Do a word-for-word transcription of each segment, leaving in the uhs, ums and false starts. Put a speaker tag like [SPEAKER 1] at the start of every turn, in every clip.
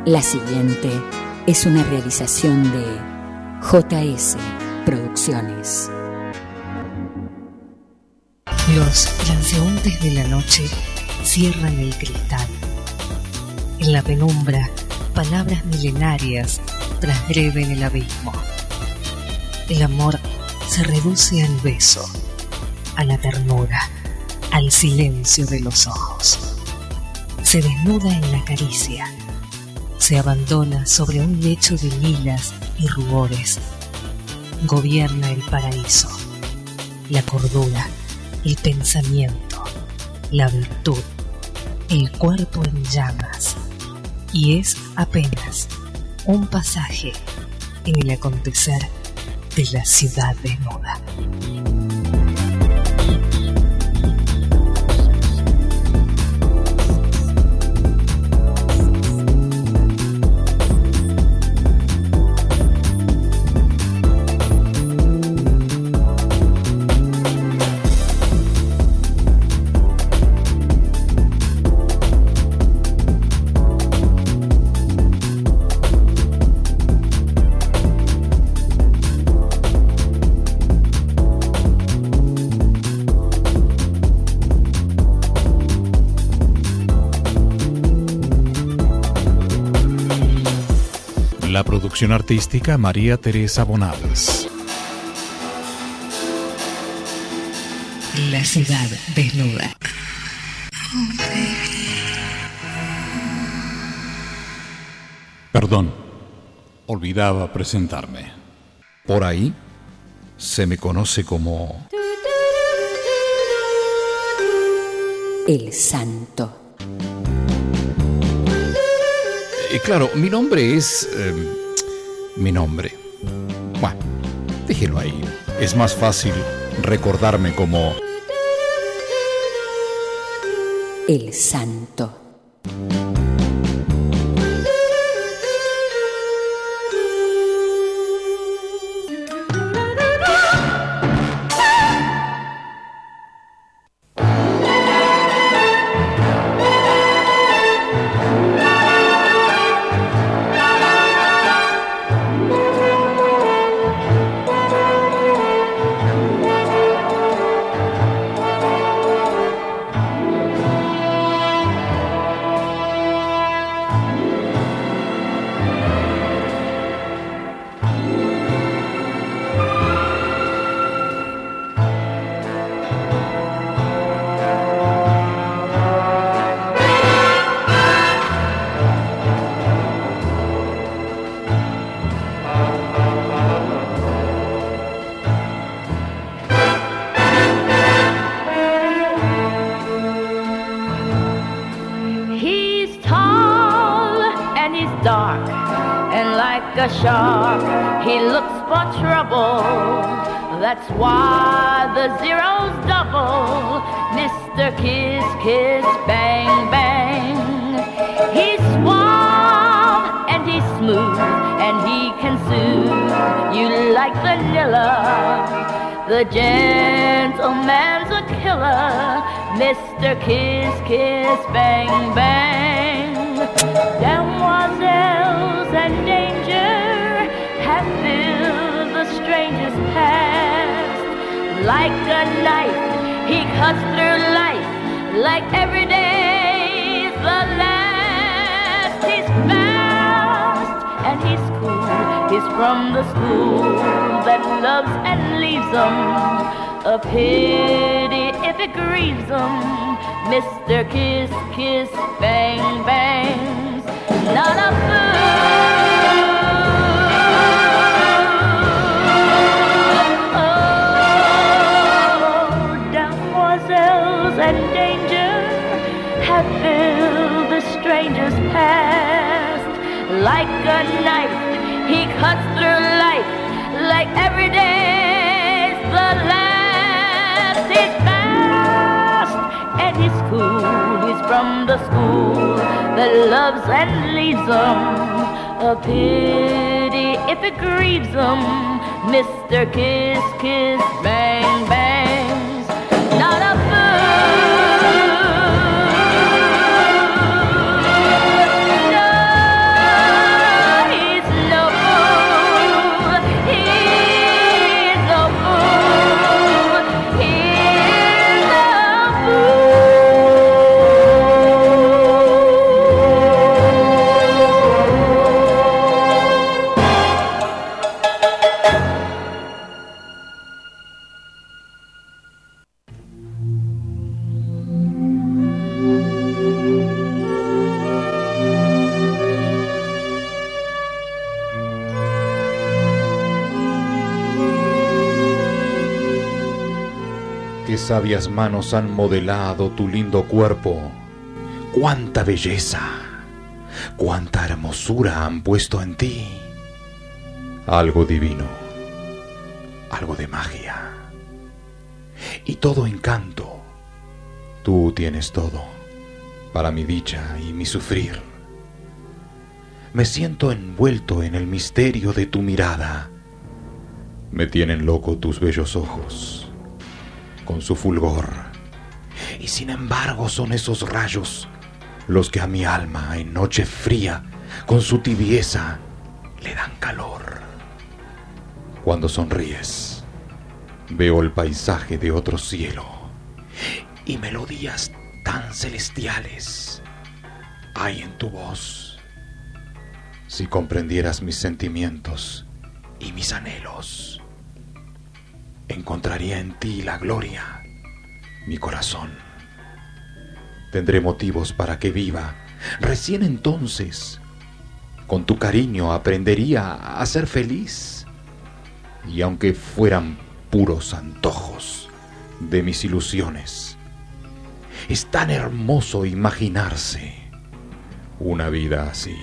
[SPEAKER 1] La siguiente es una realización de J S Producciones.
[SPEAKER 2] Los transeúntes de la noche cierran el cristal. En la penumbra, palabras milenarias transgreden el abismo. El amor se reduce al beso, a la ternura, al silencio de los ojos. Se desnuda en la caricia. Se abandona sobre un lecho de lilas y rubores. Gobierna el paraíso, la cordura, el pensamiento, la virtud, el cuerpo en llamas. Y es apenas un pasaje en el acontecer de la ciudad desnuda.
[SPEAKER 3] La producción artística María Teresa Bonales.
[SPEAKER 2] La ciudad desnuda.
[SPEAKER 3] Perdón, olvidaba presentarme. Por ahí se me conoce como
[SPEAKER 1] El Santo.
[SPEAKER 3] Y claro, mi nombre es... Eh, mi nombre. Bueno, déjelo ahí. Es más fácil recordarme como
[SPEAKER 1] El Santo.
[SPEAKER 4] A shark, he looks for trouble. That's why the zero's double. Mister Kiss Kiss Bang Bang. He's suave and he's smooth and he can soothe you like vanilla. The gentleman's a killer. Mister Kiss Kiss Bang Bang. Demoiselles and danger have filled the stranger's past. Like a knife, he cuts through life. Like every day's the last. He's fast and he's cool. He's from the school that loves and leaves him. A pity if it grieves him. Mister Kiss Kiss Bang Bang's not a fool. Oh, demoiselles and danger have filled the stranger's past. Like a knife, he cuts through life. Like every day's the last. He's fast and he's cool. He's from the school that loves and leaves him. A pity if it grieves him. Mister Kiss Kiss Bang Bang's not a fool. No.
[SPEAKER 3] sabias manos han modelado tu lindo cuerpo. ¡Cuánta belleza! ¡Cuánta hermosura han puesto en ti! Algo divino, algo de magia y todo encanto. Tú tienes todo para mi dicha y mi sufrir. Me siento envuelto en el misterio de tu mirada. Me tienen loco tus bellos ojos con su fulgor, y sin embargo son esos rayos los que a mi alma en noche fría con su tibieza le dan calor. Cuando sonríes, veo el paisaje de otro cielo y melodías tan celestiales hay en tu voz. Si comprendieras mis sentimientos y mis anhelos, encontraría en ti la gloria, mi corazón. Tendré motivos para que viva. Recién entonces, con tu cariño aprendería a ser feliz. Y aunque fueran puros antojos de mis ilusiones, es tan hermoso imaginarse una vida así.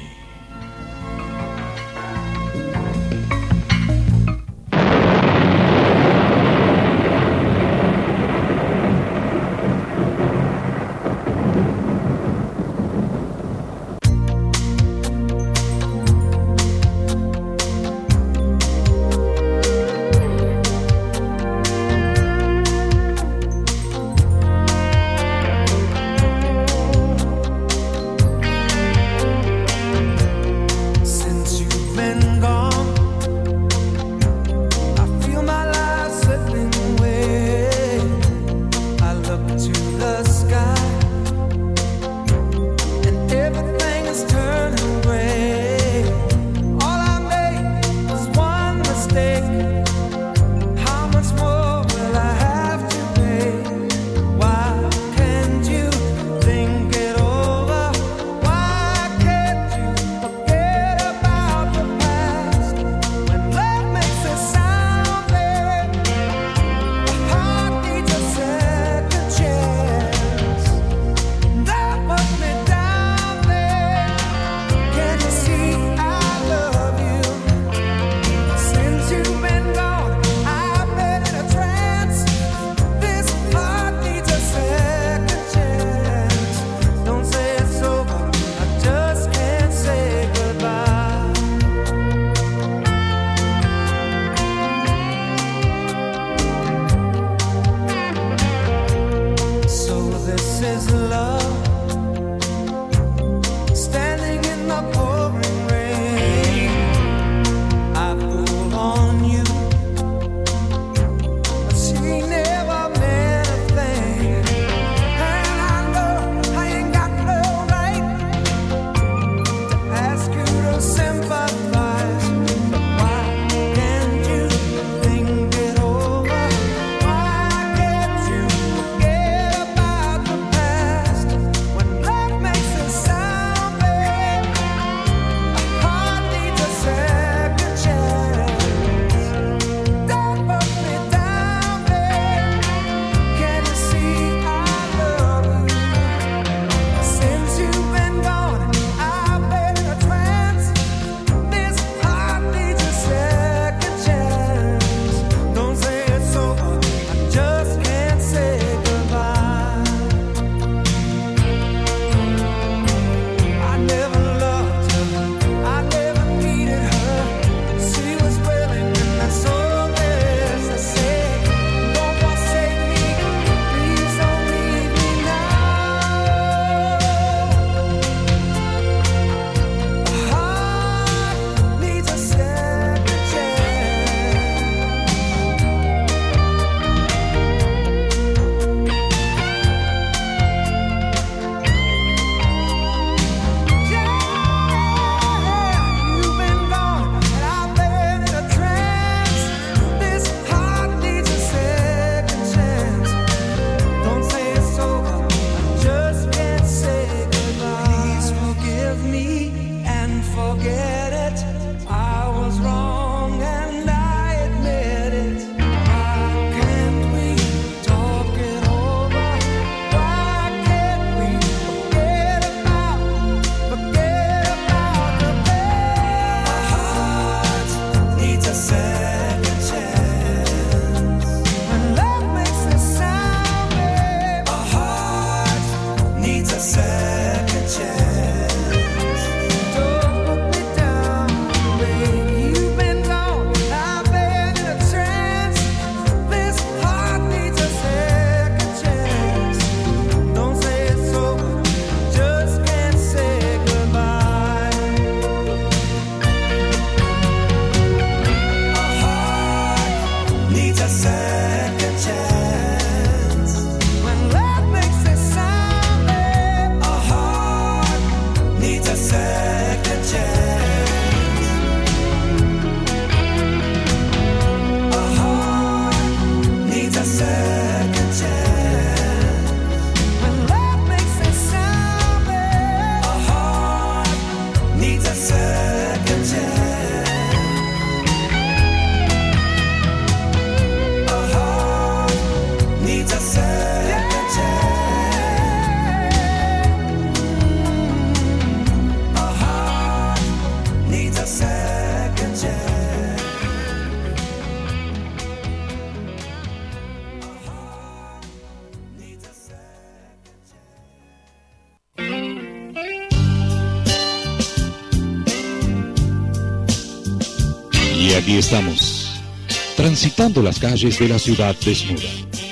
[SPEAKER 3] aquí estamos, transitando las calles de la ciudad desnuda.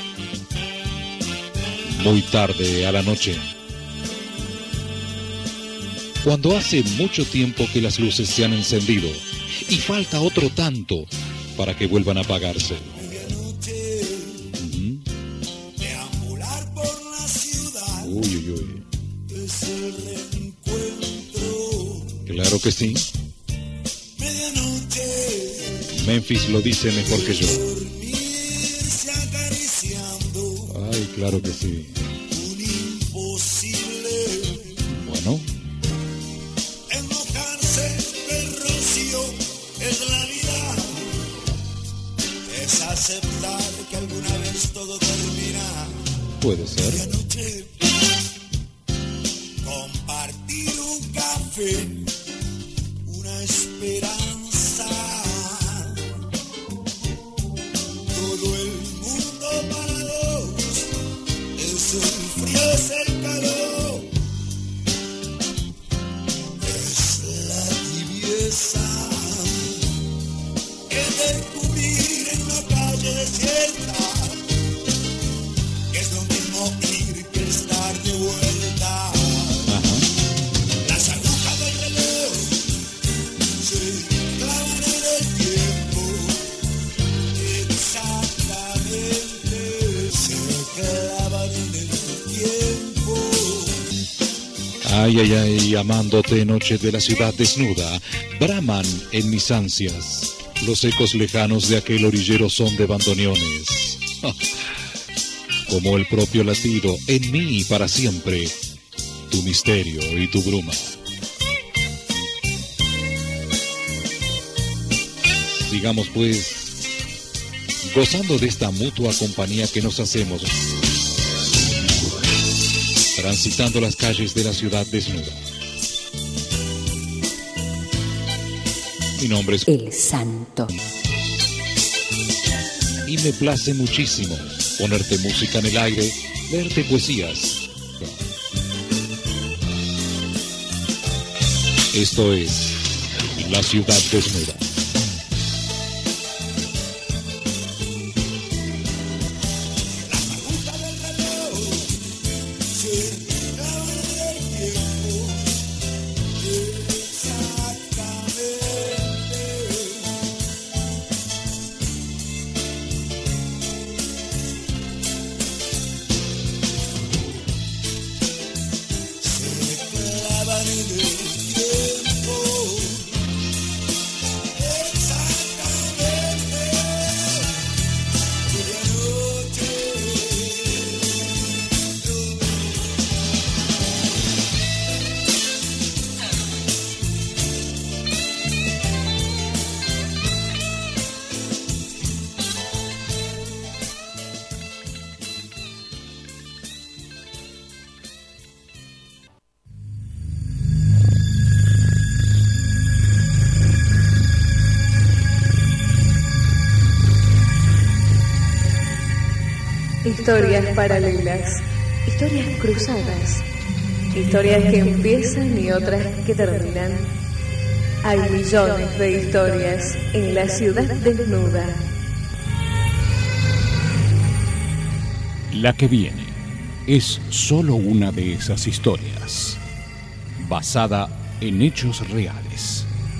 [SPEAKER 3] Muy tarde a la noche, cuando hace mucho tiempo que las luces se han encendido y falta otro tanto para que vuelvan a apagarse. Uh-huh. Uy, uy, uy. Claro que sí. Memphis lo dice mejor que yo. Ay, claro que sí. Bueno.
[SPEAKER 5] Es aceptar que alguna vez todo termina.
[SPEAKER 3] Puede ser.
[SPEAKER 5] Compartir un café, una esperanza. Todo el mundo para dos. Es el frío, es el calor. Es la tibieza. Descubrir en la calle desierta que es lo mismo ir que estar de vuelta. Ajá. Las agujas del reloj se clavan en el tiempo, exactamente se clavan en el tiempo.
[SPEAKER 3] Ay, ay, ay, amándote, noche de la ciudad desnuda, braman en mis ansias. Los ecos lejanos de aquel orillero son de bandoneones. Como el propio latido, en mí para siempre, tu misterio y tu bruma. Sigamos pues, gozando de esta mutua compañía que nos hacemos, transitando las calles de la ciudad desnuda. Mi nombre es
[SPEAKER 1] El Santo.
[SPEAKER 3] Y me place muchísimo ponerte música en el aire, leerte poesías. Esto es La Ciudad Desnuda.
[SPEAKER 6] Historias paralelas, historias cruzadas, historias que empiezan y otras que terminan. Hay millones de historias en la ciudad desnuda.
[SPEAKER 7] La que viene es solo una de esas historias, basada en hechos reales.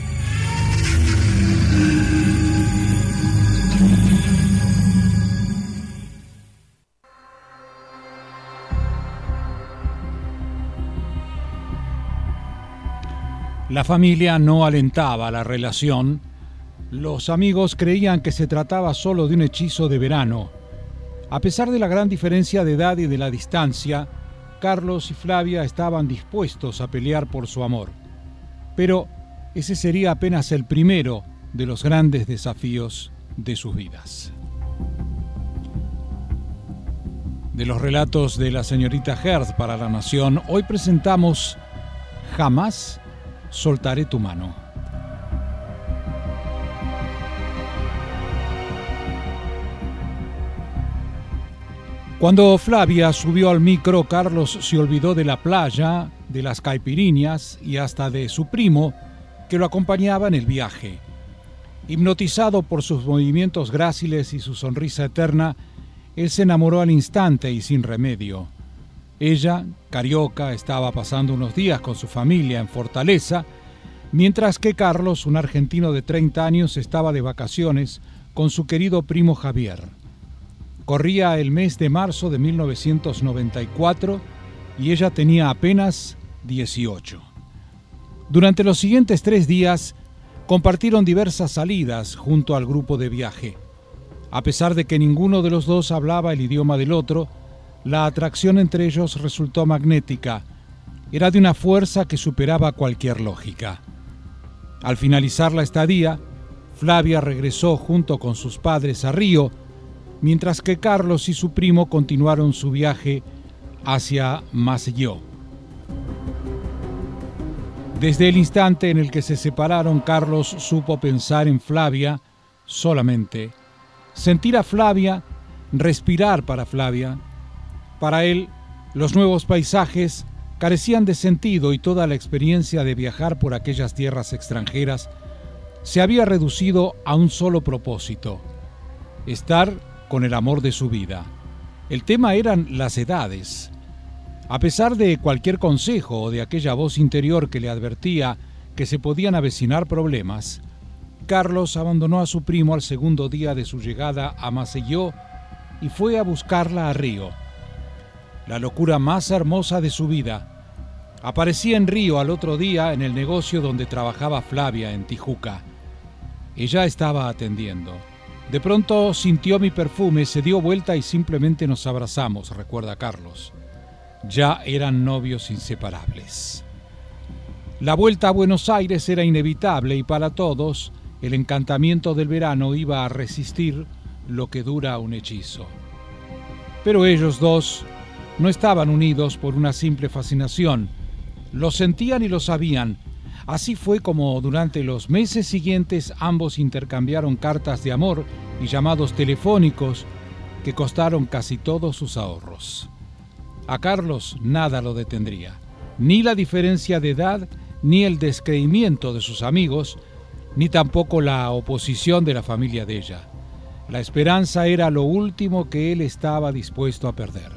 [SPEAKER 7] La familia no alentaba la relación. Los amigos creían que se trataba solo de un hechizo de verano. A pesar de la gran diferencia de edad y de la distancia, Carlos y Flavia estaban dispuestos a pelear por su amor. Pero ese sería apenas el primero de los grandes desafíos de sus vidas. De los relatos de la señorita Herz para La Nación, hoy presentamos Jamás soltaré tu mano. Cuando Flavia subió al micro, Carlos se olvidó de la playa, de las caipiriñas y hasta de su primo, que lo acompañaba en el viaje. Hipnotizado por sus movimientos gráciles y su sonrisa eterna, él se enamoró al instante y sin remedio. Ella, carioca, estaba pasando unos días con su familia en Fortaleza, mientras que Carlos, un argentino de treinta años, estaba de vacaciones con su querido primo Javier. Corría el mes de marzo de mil novecientos noventa y cuatro y ella tenía apenas dieciocho. Durante los siguientes tres días compartieron diversas salidas junto al grupo de viaje. A pesar de que ninguno de los dos hablaba el idioma del otro, la atracción entre ellos resultó magnética. Era de una fuerza que superaba cualquier lógica. Al finalizar la estadía, Flavia regresó junto con sus padres a Río, mientras que Carlos y su primo continuaron su viaje hacia Maceió. Desde el instante en el que se separaron, Carlos supo pensar en Flavia solamente, sentir a Flavia, respirar para Flavia. Para él, los nuevos paisajes carecían de sentido y toda la experiencia de viajar por aquellas tierras extranjeras se había reducido a un solo propósito: estar con el amor de su vida. El tema eran las edades. A pesar de cualquier consejo o de aquella voz interior que le advertía que se podían avecinar problemas, Carlos abandonó a su primo al segundo día de su llegada a Maceió y fue a buscarla a Río. La locura más hermosa de su vida. Aparecía en Río al otro día en el negocio donde trabajaba Flavia en Tijuca. Ella estaba atendiendo. De pronto sintió mi perfume, se dio vuelta y simplemente nos abrazamos, recuerda Carlos. Ya eran novios inseparables. La vuelta a Buenos Aires era inevitable y para todos el encantamiento del verano iba a resistir lo que dura un hechizo. Pero ellos dos no estaban unidos por una simple fascinación. Lo sentían y lo sabían. Así fue como durante los meses siguientes ambos intercambiaron cartas de amor y llamados telefónicos que costaron casi todos sus ahorros. A Carlos nada lo detendría, ni la diferencia de edad, ni el descreimiento de sus amigos, ni tampoco la oposición de la familia de ella. La esperanza era lo último que él estaba dispuesto a perder.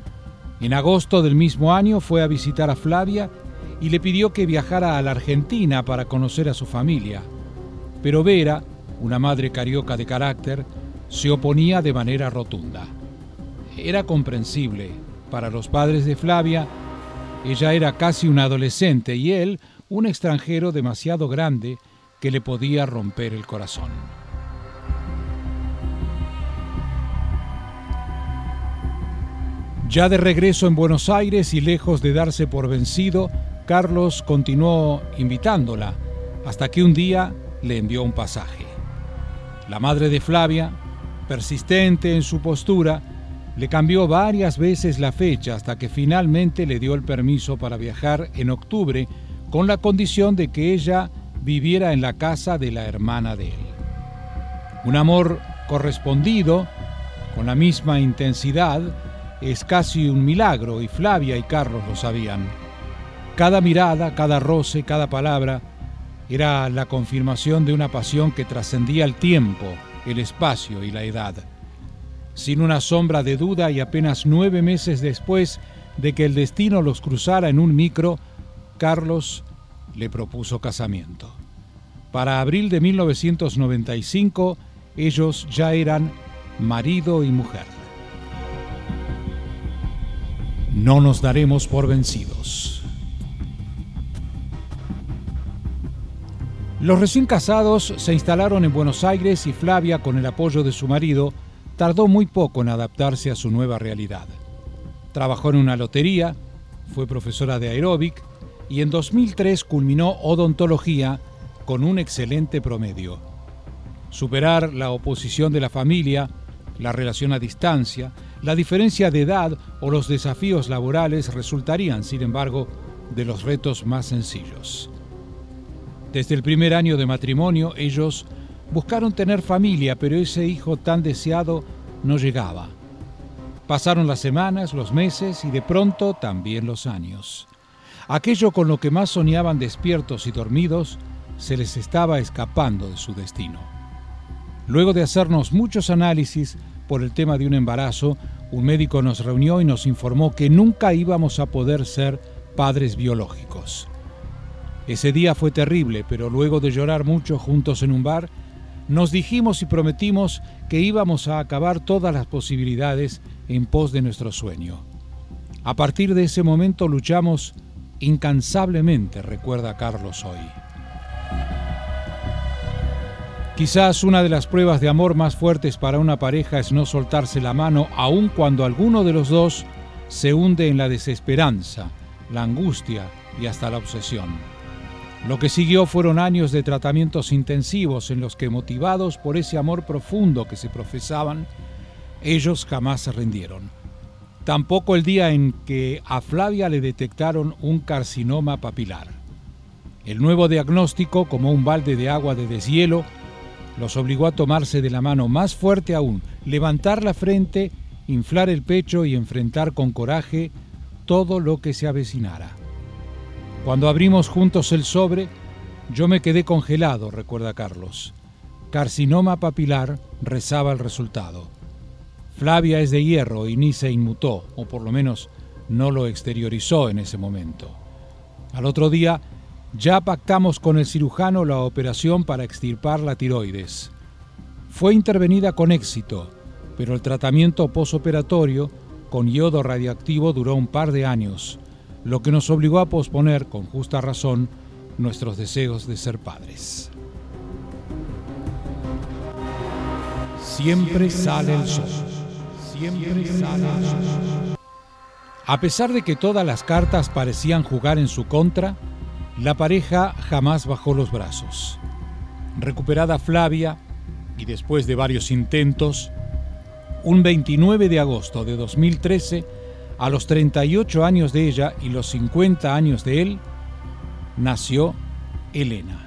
[SPEAKER 7] En agosto del mismo año fue a visitar a Flavia y le pidió que viajara a la Argentina para conocer a su familia. Pero Vera, una madre carioca de carácter, se oponía de manera rotunda. Era comprensible. Para los padres de Flavia, ella era casi una adolescente y él un extranjero demasiado grande que le podía romper el corazón. Ya de regreso en Buenos Aires y lejos de darse por vencido, Carlos continuó invitándola hasta que un día le envió un pasaje. La madre de Flavia, persistente en su postura, le cambió varias veces la fecha hasta que finalmente le dio el permiso para viajar en octubre con la condición de que ella viviera en la casa de la hermana de él. Un amor correspondido, con la misma intensidad, es casi un milagro y Flavia y Carlos lo sabían. Cada mirada, cada roce, cada palabra era la confirmación de una pasión que trascendía el tiempo, el espacio y la edad. Sin una sombra de duda y apenas nueve meses después de que el destino los cruzara en un micro, Carlos le propuso casamiento. Para abril de mil novecientos noventa y cinco, ellos ya eran marido y mujer. No nos daremos por vencidos. Los recién casados se instalaron en Buenos Aires y Flavia, con el apoyo de su marido, tardó muy poco en adaptarse a su nueva realidad. Trabajó en una lotería, fue profesora de aeróbic y en dos mil tres culminó odontología con un excelente promedio. Superar la oposición de la familia, la relación a distancia, la diferencia de edad o los desafíos laborales resultarían, sin embargo, de los retos más sencillos. Desde el primer año de matrimonio, ellos buscaron tener familia, pero ese hijo tan deseado no llegaba. Pasaron las semanas, los meses y de pronto también los años. Aquello con lo que más soñaban despiertos y dormidos se les estaba escapando de su destino. Luego de hacernos muchos análisis por el tema de un embarazo, un médico nos reunió y nos informó que nunca íbamos a poder ser padres biológicos. Ese día fue terrible, pero luego de llorar mucho juntos en un bar, nos dijimos y prometimos que íbamos a acabar todas las posibilidades en pos de nuestro sueño. A partir de ese momento luchamos incansablemente, recuerda Carlos hoy. Quizás una de las pruebas de amor más fuertes para una pareja es no soltarse la mano aun cuando alguno de los dos se hunde en la desesperanza, la angustia y hasta la obsesión. Lo que siguió fueron años de tratamientos intensivos en los que, motivados por ese amor profundo que se profesaban, ellos jamás se rindieron. Tampoco el día en que a Flavia le detectaron un carcinoma papilar. El nuevo diagnóstico, como un balde de agua de deshielo, los obligó a tomarse de la mano más fuerte aún, levantar la frente, inflar el pecho y enfrentar con coraje todo lo que se avecinara. Cuando abrimos juntos el sobre, yo me quedé congelado, recuerda Carlos. Carcinoma papilar, rezaba el resultado. Flavia es de hierro y ni se inmutó, o por lo menos no lo exteriorizó en ese momento. Al otro día, ya pactamos con el cirujano la operación para extirpar la tiroides. Fue intervenida con éxito, pero el tratamiento posoperatorio con iodo radioactivo duró un par de años, lo que nos obligó a posponer, con justa razón, nuestros deseos de ser padres. Siempre sale el sol. Siempre sale el sol. A pesar de que todas las cartas parecían jugar en su contra, la pareja jamás bajó los brazos. Recuperada Flavia, y después de varios intentos, un veintinueve de agosto de dos mil trece, a los treinta y ocho años de ella y los cincuenta años de él, nació Elena.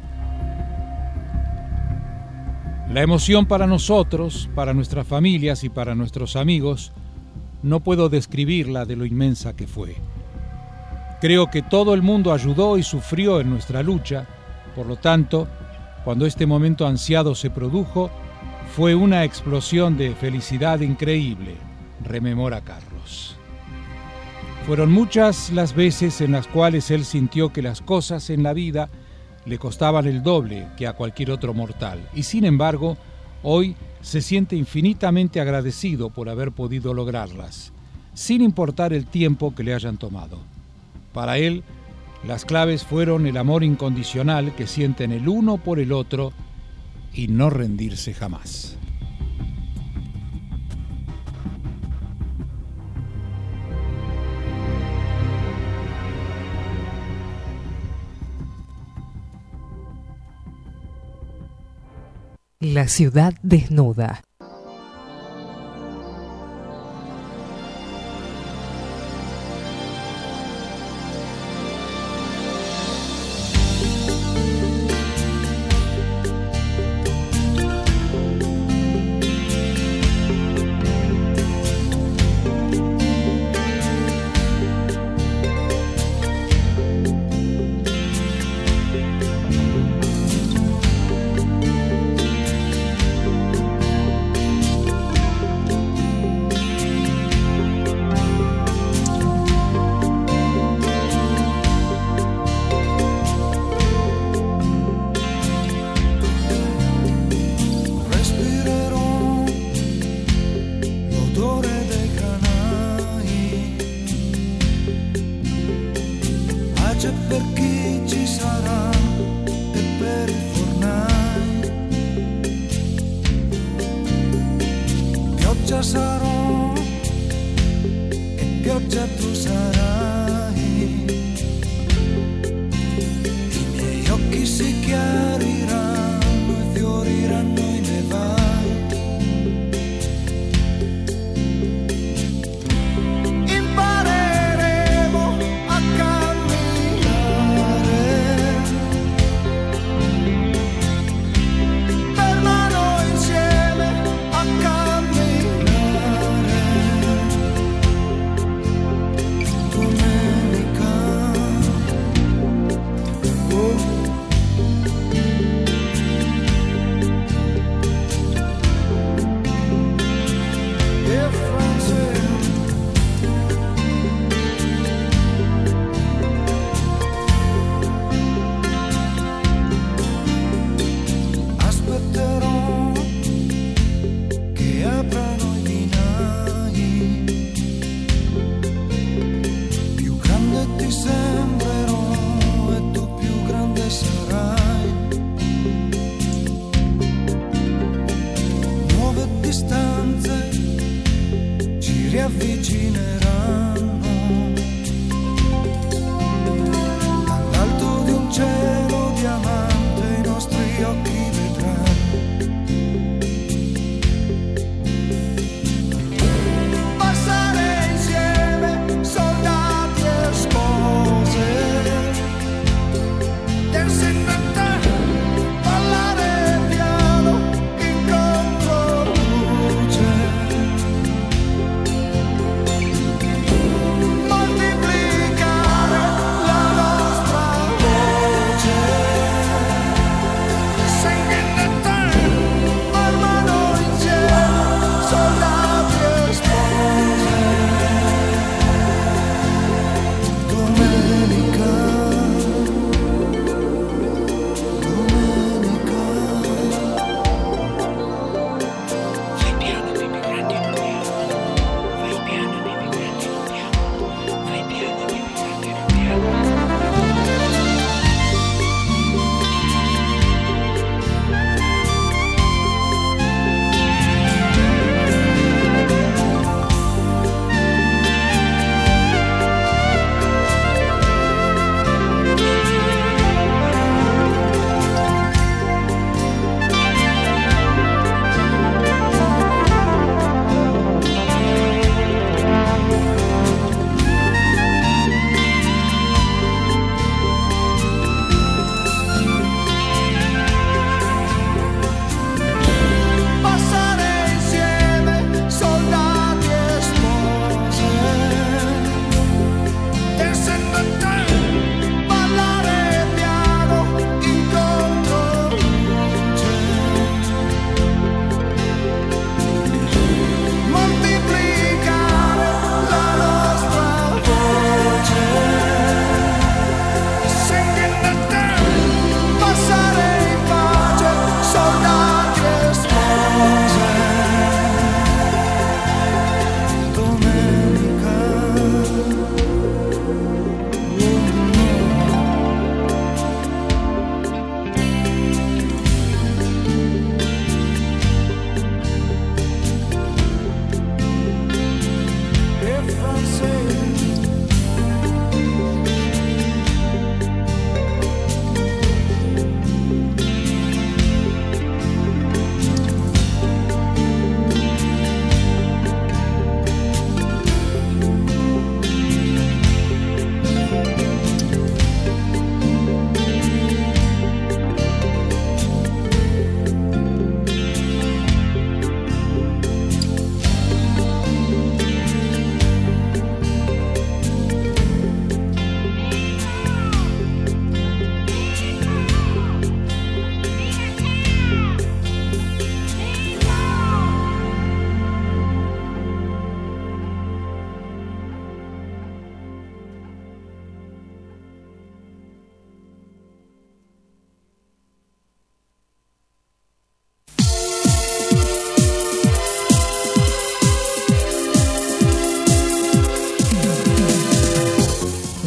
[SPEAKER 7] La emoción para nosotros, para nuestras familias y para nuestros amigos, no puedo describirla de lo inmensa que fue. Creo que todo el mundo ayudó y sufrió en nuestra lucha, por lo tanto, cuando este momento ansiado se produjo, fue una explosión de felicidad increíble, rememora Carlos. Fueron muchas las veces en las cuales él sintió que las cosas en la vida le costaban el doble que a cualquier otro mortal, y sin embargo, hoy se siente infinitamente agradecido por haber podido lograrlas, sin importar el tiempo que le hayan tomado. Para él, las claves fueron el amor incondicional que sienten el uno por el otro y no rendirse jamás.
[SPEAKER 2] La ciudad desnuda.
[SPEAKER 5] Come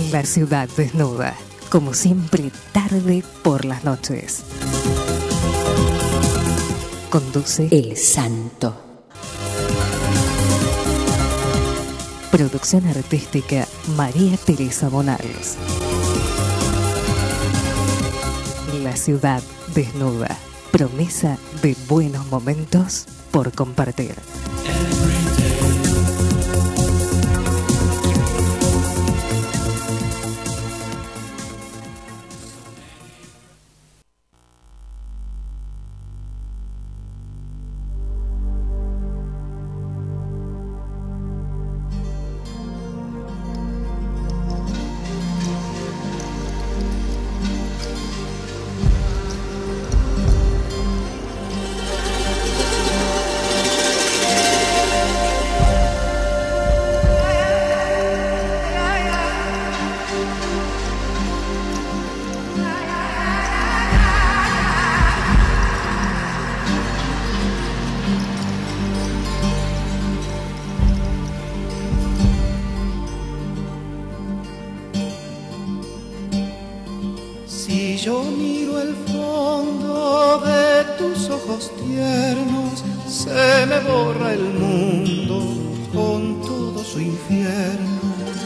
[SPEAKER 2] La ciudad desnuda, como siempre, tarde por las noches. Conduce
[SPEAKER 1] El Santo.
[SPEAKER 2] Producción artística María Teresa Bonales. La ciudad desnuda, promesa de buenos momentos por compartir.
[SPEAKER 8] Yo miro el fondo de tus ojos tiernos, se me borra el mundo con todo su infierno.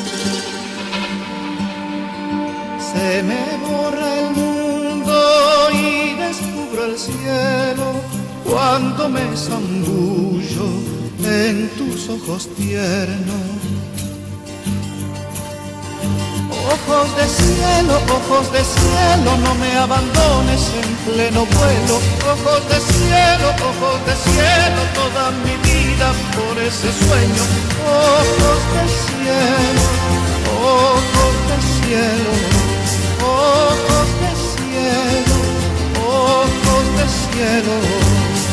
[SPEAKER 8] Se me borra el mundo y descubro el cielo cuando me zambullo en tus ojos tiernos. Ojos de cielo, ojos de cielo, no me abandones en pleno vuelo. Ojos de cielo, ojos de cielo, toda mi vida por ese sueño. Ojos de cielo, ojos de cielo, ojos de cielo, ojos de cielo.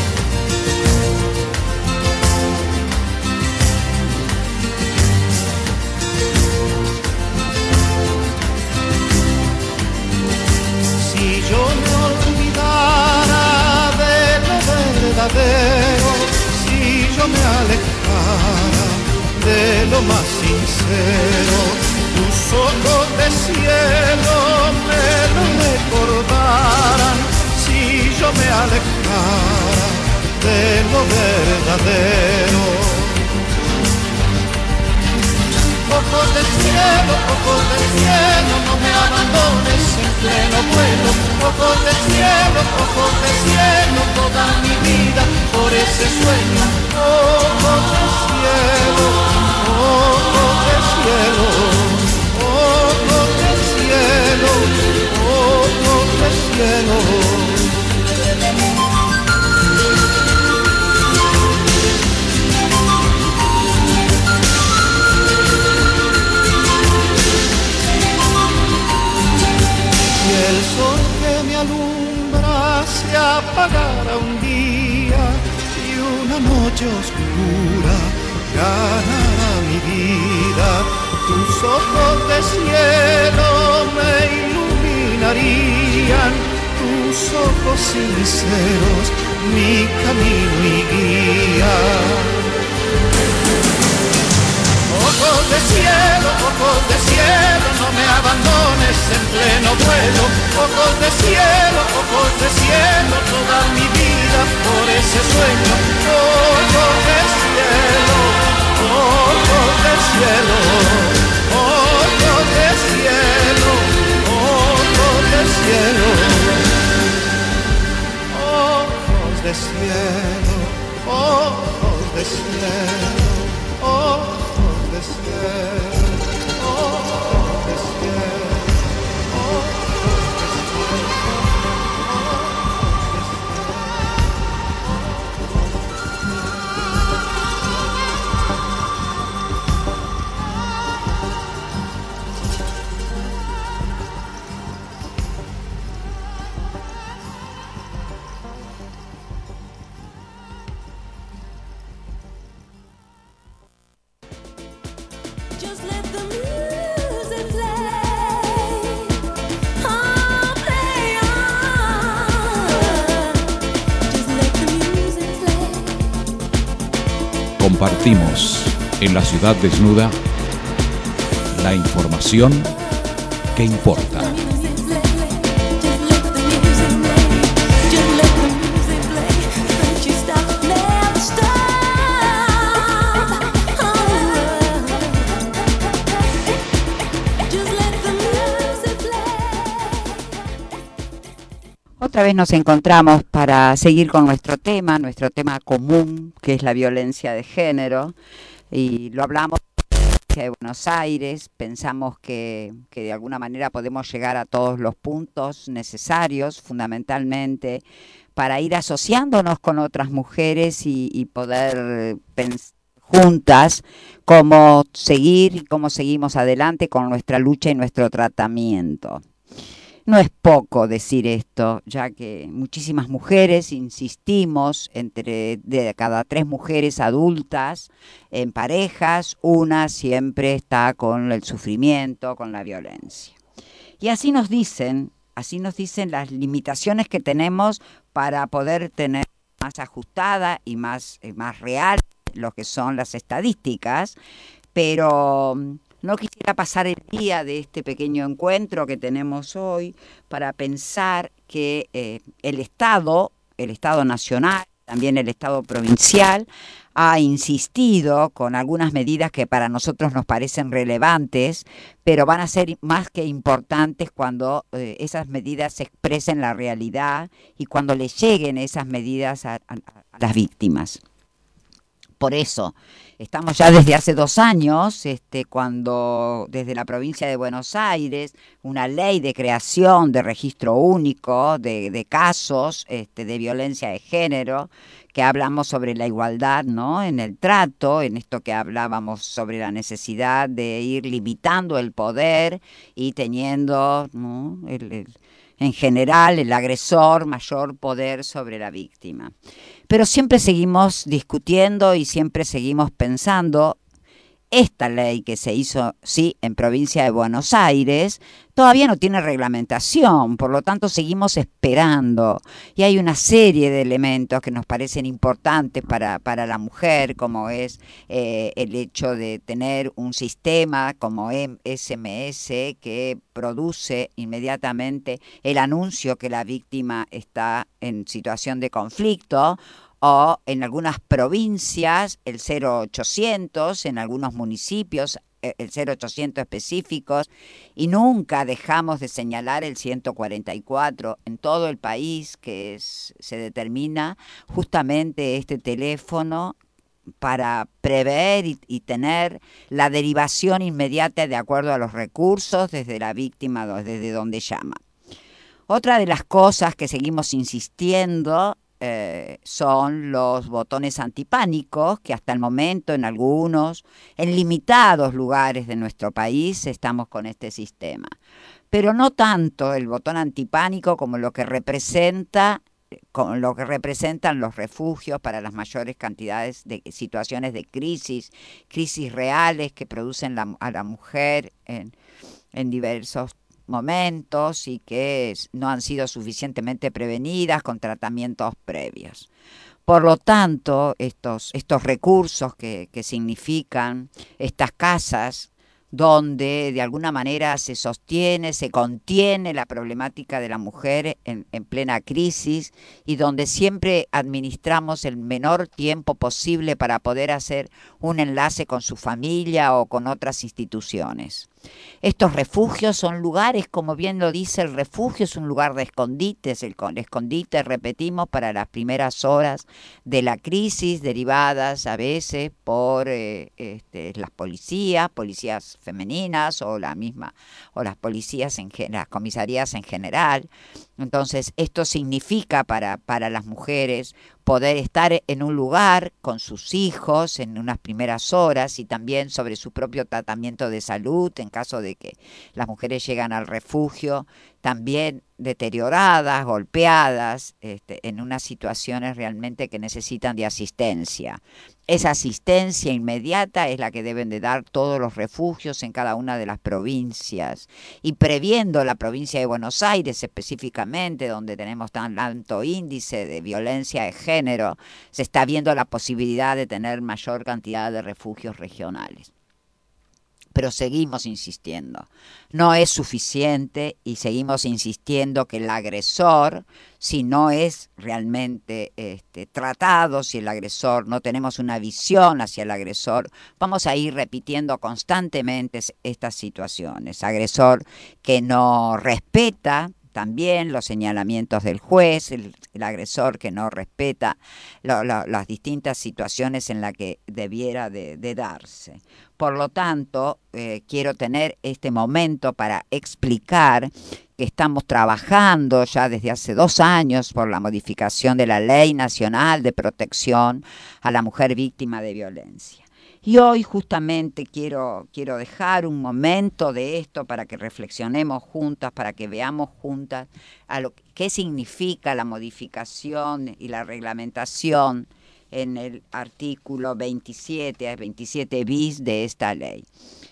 [SPEAKER 8] Yo me olvidara de lo verdadero, si yo me alejara de lo más sincero, tus ojos de cielo me lo recordaran, si yo me alejara de lo verdadero. Ojos del cielo, ojos del cielo, no me abandones en pleno vuelo. Ojos del cielo, ojos del cielo, toda mi vida por ese sueño. Ojos del cielo, ojos del cielo, ojos del cielo, ojos del cielo. El sol que me alumbra se apagara un día y una noche oscura ganara mi vida. Tus ojos de cielo me iluminarían, tus ojos sinceros mi camino y guía. Ojos de cielo, ojos de cielo, no me abandones en pleno vuelo. Ojos de cielo, ojos de cielo, toda mi vida por ese sueño. Ojos de cielo, ojos de cielo, ojos de cielo, ojos de cielo, ojos de cielo, ojos de cielo, ojos de cielo, ojos de cielo,
[SPEAKER 7] Compartimos en la ciudad desnuda la información que importa.
[SPEAKER 9] Otra vez nos encontramos para seguir con nuestro tema, nuestro tema común, que es la violencia de género, y lo hablamos de Buenos Aires. Pensamos que, que de alguna manera podemos llegar a todos los puntos necesarios, fundamentalmente, para ir asociándonos con otras mujeres y, y poder pensar juntas cómo seguir y cómo seguimos adelante con nuestra lucha y nuestro tratamiento. No es poco decir esto, ya que muchísimas mujeres, insistimos, entre de cada tres mujeres adultas en parejas, una siempre está con el sufrimiento, con la violencia. Y así nos dicen, así nos dicen las limitaciones que tenemos para poder tener más ajustada y más, eh, más real lo que son las estadísticas, pero no quisiera pasar el día de este pequeño encuentro que tenemos hoy para pensar que eh, el Estado, el Estado nacional, también el Estado provincial, ha insistido con algunas medidas que para nosotros nos parecen relevantes, pero van a ser más que importantes cuando eh, esas medidas se expresen la realidad y cuando le lleguen esas medidas a, a, a las víctimas. Por eso, estamos ya desde hace dos años, este, cuando desde la provincia de Buenos Aires, una ley de creación de registro único de, de casos este, de violencia de género, que hablamos sobre la igualdad, ¿no?, en el trato, en esto que hablábamos sobre la necesidad de ir limitando el poder y teniendo, ¿no?, el, el, en general el agresor mayor poder sobre la víctima. Pero siempre seguimos discutiendo y siempre seguimos pensando, esta ley que se hizo, sí, en provincia de Buenos Aires, todavía no tiene reglamentación, por lo tanto seguimos esperando. Y hay una serie de elementos que nos parecen importantes para, para la mujer, como es eh, el hecho de tener un sistema como S M S que produce inmediatamente el anuncio que la víctima está en situación de conflicto, o en algunas provincias el cero ochocientos, en algunos municipios el cero ochocientos específicos, y nunca dejamos de señalar el ciento cuarenta y cuatro en todo el país, que es, se determina justamente este teléfono para prever y, y tener la derivación inmediata de acuerdo a los recursos desde la víctima, desde donde llama. Otra de las cosas que seguimos insistiendo Eh, son los botones antipánicos, que hasta el momento en algunos, en limitados lugares de nuestro país, estamos con este sistema. Pero no tanto el botón antipánico como lo que representa, como lo que representan los refugios para las mayores cantidades de situaciones de crisis, crisis reales que producen la, a la mujer en, en diversos momentos y que no han sido suficientemente prevenidas con tratamientos previos. Por lo tanto, estos, estos recursos que, que significan estas casas donde de alguna manera se sostiene, se contiene la problemática de la mujer en, en plena crisis y donde siempre administramos el menor tiempo posible para poder hacer un enlace con su familia o con otras instituciones. Estos refugios son lugares, como bien lo dice el refugio, es un lugar de escondites, el escondite, repetimos, para las primeras horas de la crisis, derivadas a veces por eh, este, las policías, policías femeninas o la misma, o las policías, en las comisarías en general. Entonces, esto significa para, para las mujeres poder estar en un lugar con sus hijos en unas primeras horas y también sobre su propio tratamiento de salud en caso de que las mujeres llegan al refugio también deterioradas, golpeadas, este, en unas situaciones realmente que necesitan de asistencia. Esa asistencia inmediata es la que deben de dar todos los refugios en cada una de las provincias. Y previendo la provincia de Buenos Aires específicamente, donde tenemos tan alto índice de violencia de género, se está viendo la posibilidad de tener mayor cantidad de refugios regionales. pero seguimos insistiendo. No es suficiente y seguimos insistiendo que el agresor, si no es realmente este, tratado, si el agresor, no tenemos una visión hacia el agresor, vamos a ir repitiendo constantemente estas situaciones. Agresor que no respeta también los señalamientos del juez, el, el agresor que no respeta lo, lo, las distintas situaciones en las que debiera de, de darse. Por lo tanto, eh, quiero tener este momento para explicar que estamos trabajando ya desde hace dos años por la modificación de la Ley Nacional de Protección a la Mujer Víctima de Violencia. Y hoy justamente quiero, quiero dejar un momento de esto para que reflexionemos juntas, para que veamos juntas a lo, qué significa la modificación y la reglamentación en el artículo veintisiete, veintisiete bis de esta ley.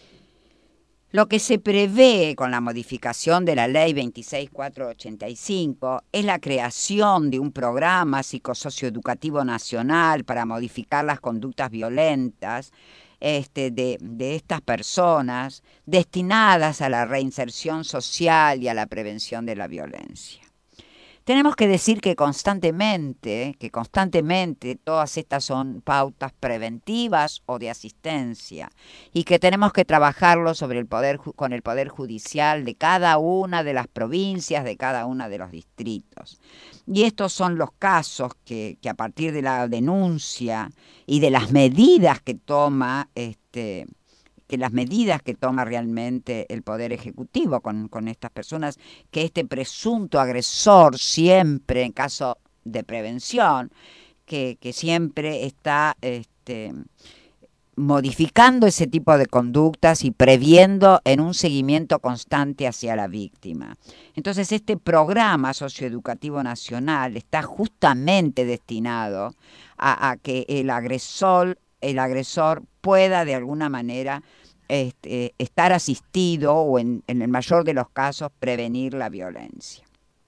[SPEAKER 9] Lo que se prevé con la modificación de la ley veintiséis mil cuatrocientos ochenta y cinco es la creación de un programa psicosocioeducativo nacional para modificar las conductas violentas este, de, de estas personas destinadas a la reinserción social y a la prevención de la violencia. Tenemos que decir que constantemente, que constantemente todas estas son pautas preventivas o de asistencia y que tenemos que trabajarlo sobre el poder, con el Poder Judicial de cada una de las provincias, de cada uno de los distritos. Y estos son los casos que, que a partir de la denuncia y de las medidas que toma este, que las medidas que toma realmente el Poder Ejecutivo con, con estas personas, que este presunto agresor siempre, en caso de prevención, que, que siempre está este, modificando ese tipo de conductas y previendo en un seguimiento constante hacia la víctima. Entonces, este programa socioeducativo nacional está justamente destinado a, a que el agresor el agresor pueda de alguna manera este, estar asistido o en, en el mayor de los casos prevenir la violencia.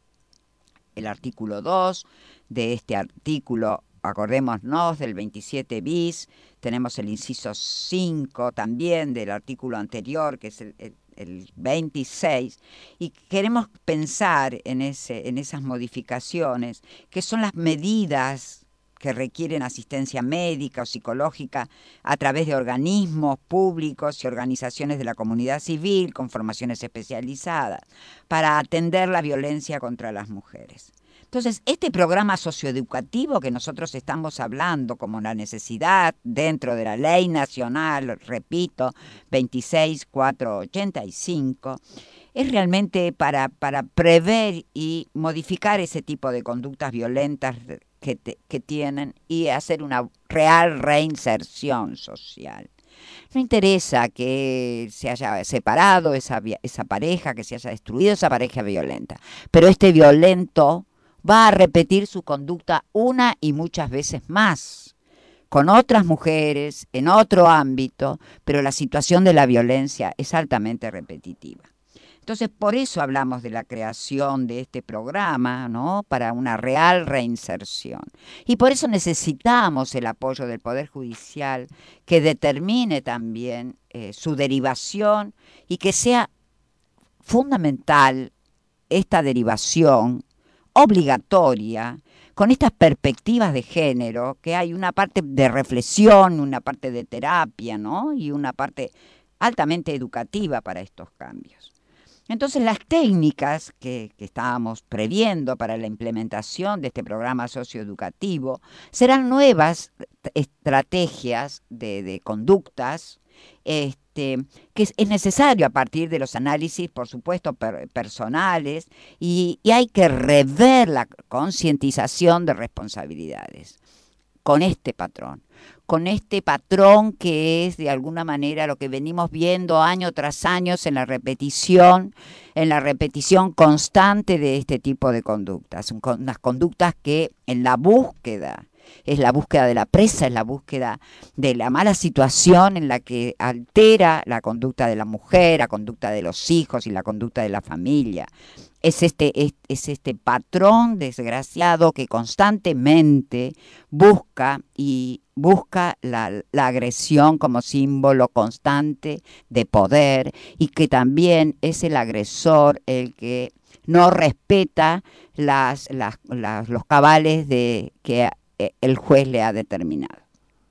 [SPEAKER 9] El artículo dos de este artículo, acordémonos del veintisiete bis, tenemos el inciso cinco también del artículo anterior, que es el, el, el veintiséis, y queremos pensar en, ese, en esas modificaciones, que son las medidas que requieren asistencia médica o psicológica a través de organismos públicos y organizaciones de la comunidad civil con formaciones especializadas para atender la violencia contra las mujeres. Entonces, este programa socioeducativo que nosotros estamos hablando como la necesidad dentro de la Ley Nacional, repito, veintiséis mil cuatrocientos ochenta y cinco, es realmente para, para prever y modificar ese tipo de conductas violentas que, te, que tienen y hacer una real reinserción social. No interesa que se haya separado esa, esa pareja, que se haya destruido esa pareja violenta, pero este violento va a repetir su conducta una y muchas veces más, con otras mujeres, en otro ámbito, pero la situación de la violencia es altamente repetitiva. Entonces, por eso hablamos de la creación de este programa, ¿no?, para una real reinserción. Y por eso necesitamos el apoyo del Poder Judicial que determine también eh, su derivación y que sea fundamental esta derivación obligatoria con estas perspectivas de género, que hay una parte de reflexión, una parte de terapia, ¿no?, y una parte altamente educativa para estos cambios. Entonces, las técnicas que, que estábamos previendo para la implementación de este programa socioeducativo serán nuevas estrategias de, de conductas este, que es, es necesario a partir de los análisis, por supuesto, per, personales, y, y hay que rever la concientización de responsabilidades con este patrón. con este patrón que es de alguna manera lo que venimos viendo año tras año en la repetición, en la repetición constante de este tipo de conductas, unas conductas que en la búsqueda es la búsqueda de la presa, es la búsqueda de la mala situación en la que altera la conducta de la mujer, la conducta de los hijos y la conducta de la familia. Es este, es, es este patrón desgraciado que constantemente busca y busca la, la agresión como símbolo constante de poder, y que también es el agresor el que no respeta las, las, las, los cabales de, que el juez le ha determinado.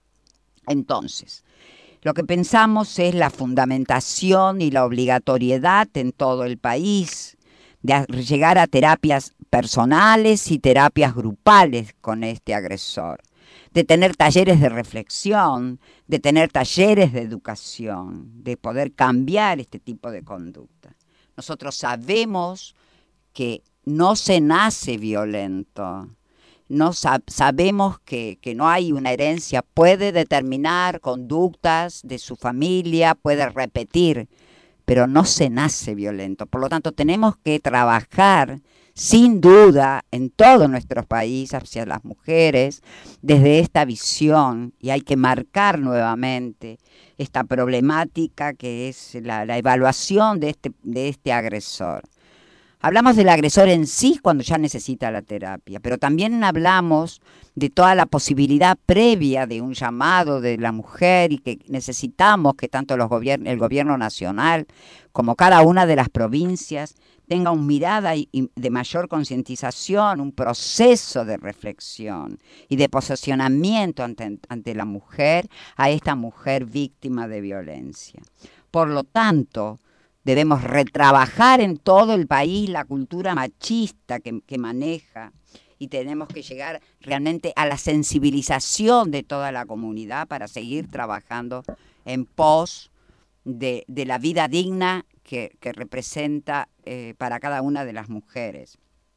[SPEAKER 9] Entonces, lo que pensamos es la fundamentación y la obligatoriedad en todo el país de llegar a terapias personales y terapias grupales con este agresor, de tener talleres de reflexión, de tener talleres de educación, de poder cambiar este tipo de conducta. Nosotros sabemos que no se nace violento, no sab- sabemos que, que no hay una herencia, puede determinar conductas de su familia, puede repetir, pero no se nace violento. Por lo tanto, tenemos que trabajar sin duda en todo nuestro país hacia las mujeres desde esta visión, y hay que marcar nuevamente esta problemática que es la, la evaluación de este, de este agresor. Hablamos del agresor en sí cuando ya necesita la terapia, pero también hablamos de toda la posibilidad previa de un llamado de la mujer, y que necesitamos que tanto los gobiern- el gobierno nacional como cada una de las provincias tenga una mirada y, y de mayor concientización, un proceso de reflexión y de posicionamiento ante, ante la mujer, a esta mujer víctima de violencia. Por lo tanto, debemos retrabajar en todo el país la cultura machista que, que maneja, y tenemos que llegar realmente a la sensibilización de toda la comunidad para seguir trabajando en pos de, de la vida digna que, que representa eh, para cada una de las mujeres.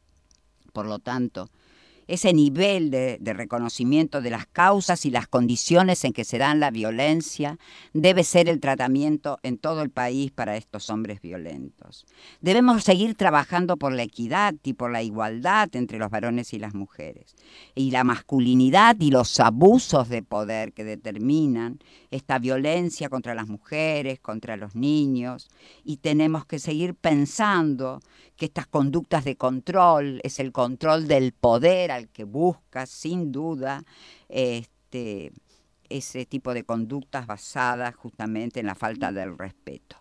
[SPEAKER 9] Por lo tanto, ese nivel de, de reconocimiento de las causas y las condiciones en que se dan la violencia debe ser el tratamiento en todo el país para estos hombres violentos. Debemos seguir trabajando por la equidad y por la igualdad entre los varones y las mujeres, y la masculinidad y los abusos de poder que determinan esta violencia contra las mujeres, contra los niños, y tenemos que seguir pensando que estas conductas de control es el control del poder al que busca, sin duda, este, ese tipo de conductas basadas justamente en la falta del respeto.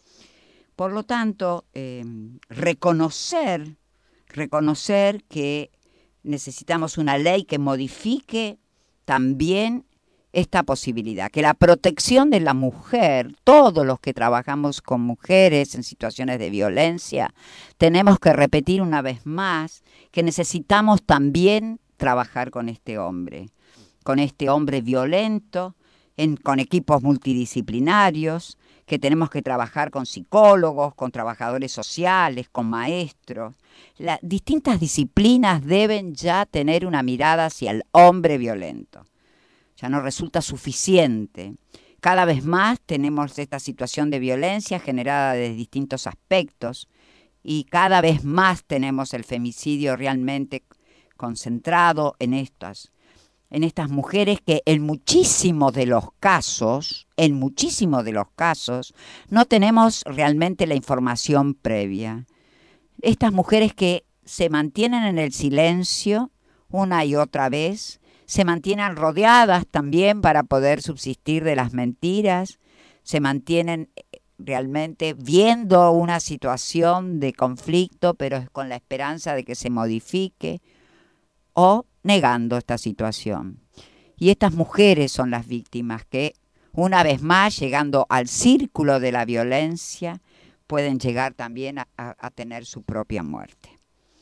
[SPEAKER 9] Por lo tanto, eh, reconocer, reconocer que necesitamos una ley que modifique también esta posibilidad, que la protección de la mujer, todos los que trabajamos con mujeres en situaciones de violencia, tenemos que repetir una vez más que necesitamos también trabajar con este hombre, con este hombre violento, en, con equipos multidisciplinarios, que tenemos que trabajar con psicólogos, con trabajadores sociales, con maestros. Las distintas disciplinas deben ya tener una mirada hacia el hombre violento. Ya no resulta suficiente. Cada vez más tenemos esta situación de violencia generada de distintos aspectos, y cada vez más tenemos el femicidio realmente concentrado en estas, en estas mujeres que en muchísimos de los casos, en muchísimos de los casos, no tenemos realmente la información previa. Estas mujeres que se mantienen en el silencio una y otra vez, se mantienen rodeadas también para poder subsistir de las mentiras, se mantienen realmente viendo una situación de conflicto, pero con la esperanza de que se modifique, o negando esta situación. Y estas mujeres son las víctimas que, una vez más, llegando al círculo de la violencia, pueden llegar también a, a, a tener su propia muerte.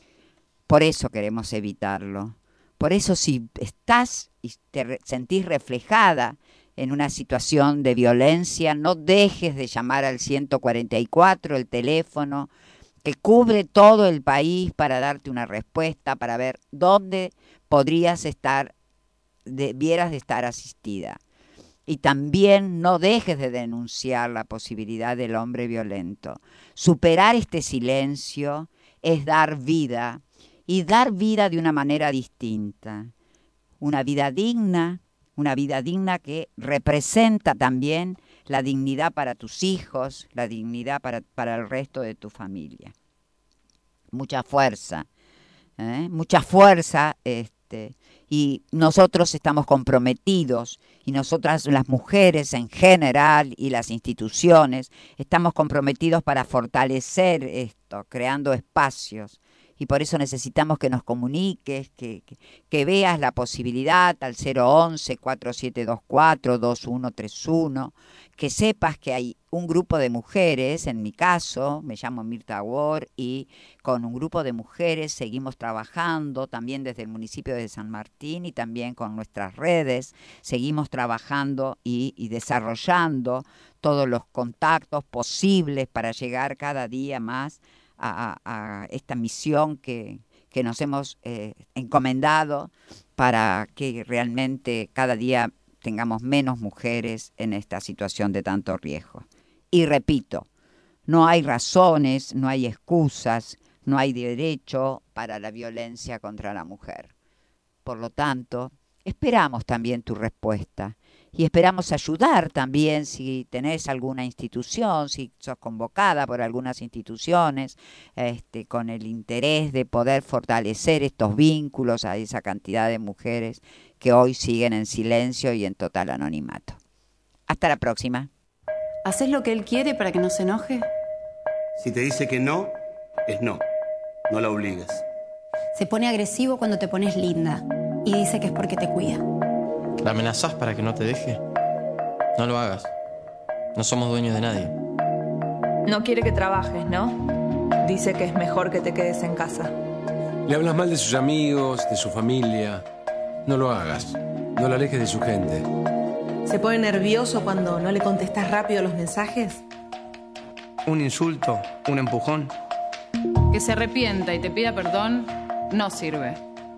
[SPEAKER 9] Por eso queremos evitarlo. Por eso, si estás y te sentís reflejada en una situación de violencia, no dejes de llamar al ciento cuarenta y cuatro, el teléfono que cubre todo el país, para darte una respuesta, para ver dónde podrías estar, debieras de estar asistida. Y también no dejes de denunciar la posibilidad del hombre violento. Superar este silencio es dar vida, y dar vida de una manera distinta. una vida digna, una vida digna que representa también la dignidad para tus hijos, la dignidad para, para el resto de tu familia. Mucha fuerza, ¿eh? mucha fuerza, este, y nosotros estamos comprometidos, y nosotras las mujeres en general y las instituciones estamos comprometidos para fortalecer esto, creando espacios. Y por eso necesitamos que nos comuniques, que, que, que veas la posibilidad al cero once, cuatro siete dos cuatro, dos uno tres uno, que sepas que hay un grupo de mujeres, en mi caso, me llamo Mirta Ward, y con un grupo de mujeres seguimos trabajando también desde el municipio de San Martín y también con nuestras redes, seguimos trabajando y, y desarrollando todos los contactos posibles para llegar cada día más A, a esta misión que, que nos hemos eh, encomendado para que realmente cada día tengamos menos mujeres en esta situación de tanto riesgo. Y repito, no hay razones, no hay excusas, no hay derecho para la violencia contra la mujer. Por lo tanto, esperamos también tu respuesta. Y esperamos ayudar también si tenés alguna institución, si sos convocada por algunas instituciones, este, con el interés de poder fortalecer estos vínculos a esa cantidad de mujeres que hoy siguen en silencio y en total anonimato. Hasta la próxima.
[SPEAKER 10] ¿Haces lo que él quiere para que no se enoje?
[SPEAKER 11] Si te dice que no, es no. No la obligues.
[SPEAKER 10] Se pone agresivo cuando te pones linda y dice que es porque te cuida.
[SPEAKER 12] ¿La amenazás para que no te deje? No lo hagas. No somos dueños de nadie.
[SPEAKER 13] No quiere que trabajes, ¿no? Dice que es mejor que te quedes en casa.
[SPEAKER 14] Le hablas mal de sus amigos, de su familia. No lo hagas. No la alejes de su gente.
[SPEAKER 15] ¿Se pone nervioso cuando no le contestas rápido los mensajes?
[SPEAKER 12] Un insulto, un empujón.
[SPEAKER 16] Que se arrepienta y te pida perdón no sirve.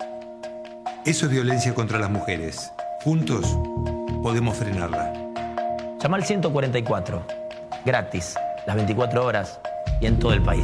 [SPEAKER 17] Eso es violencia contra las mujeres. Juntos podemos frenarla.
[SPEAKER 18] Llama al ciento cuarenta y cuatro. Gratis. Las veinticuatro horas y en todo el país.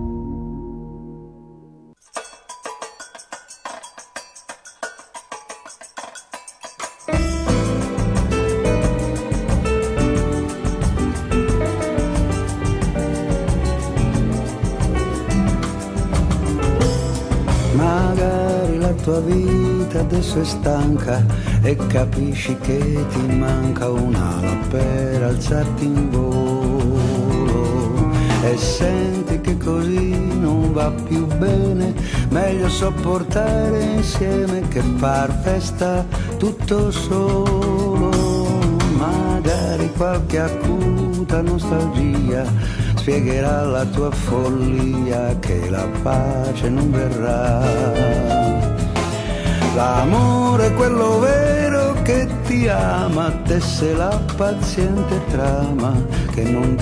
[SPEAKER 19] Magari la tua vita adesso è stanca e capisci che ti manca un'ala per alzarti in volo e senti che così non va più bene, meglio sopportare insieme che far festa tutto solo. Magari qualche acuta nostalgia spiegherà la tua follia che la pace non verrà. L'amore è quello vero che ti ama, tesse la paziente trama che non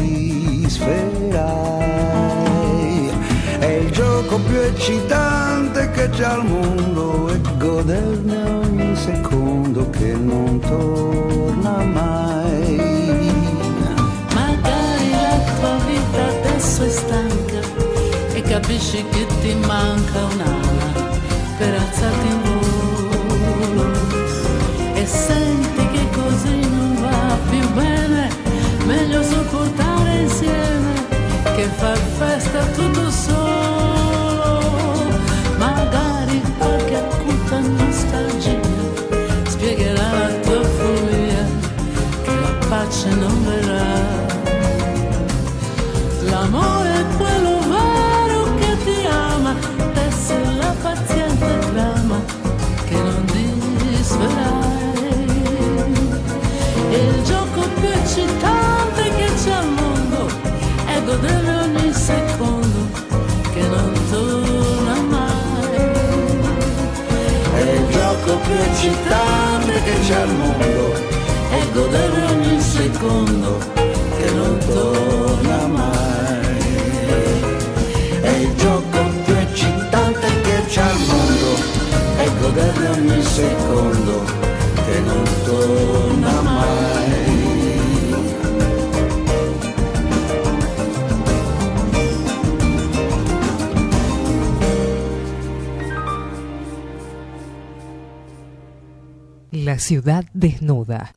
[SPEAKER 19] disferai. È il gioco più eccitante che c'è al mondo e goderne ogni secondo che non torna mai.
[SPEAKER 20] Magari la tua vita adesso è stanca e capisci che ti manca un'ala per alzarti in volo e senti che così non va più bene, meglio sopportare insieme che far festa tutto solo. Magari qualche acuta nostalgia spiegherà la tua follia che la pace non verrà. L'amore è quello vero che ti ama, tesse la paziente trama che non disferai. Il gioco più eccitante che c'è al mondo è godere ogni secondo che non torna mai.
[SPEAKER 19] È il gioco più eccitante che c'è al mondo è godere ogni secondo che non torna mai. È il gioco più eccitante che c'è al mondo è godere ogni secondo che non torna mai.
[SPEAKER 2] La ciudad desnuda.